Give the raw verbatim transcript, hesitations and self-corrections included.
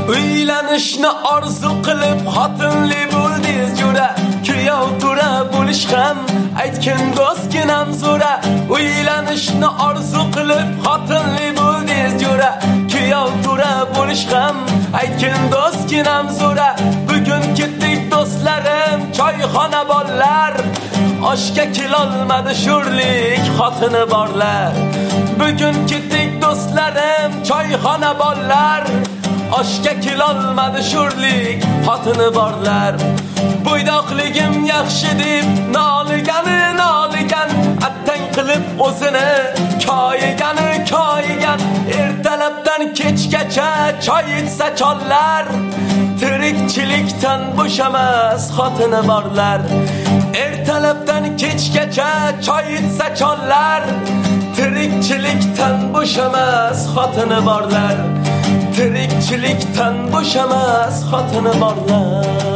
Uylanishni orzu qilib xotinli bo'ldingiz jo'ra, kuyov to'ra bo'lish ham aytgan do'stginam zo'ra. Uylanishni orzu qilib xotinli bo'ldingiz jo'ra, kuyov to'ra bo'lish ham aytgan do'stginam zo'ra. Bugun ketdik do'stlarim choyxona bollar, oshga kelolmadi sho'rlik xotini borlar. Bugun ketdik do'stlarim choyxona bollar, oshga kelolmadi sho'rlik xotini borlar. Bo'ydoqligim yaxshi deb noligani noligan, attang qilib o'zini koyigani koyigan. Ertalabdan kechgacha choy ichsa chollar, tirikchilikdan bo'shamas xotini borlar. Ertalabdan kechgacha choy ichsa chollar, tirikchilikdan bo'shamas xotini borlar. Tirikchilikdan bo'shamas xotini borlar.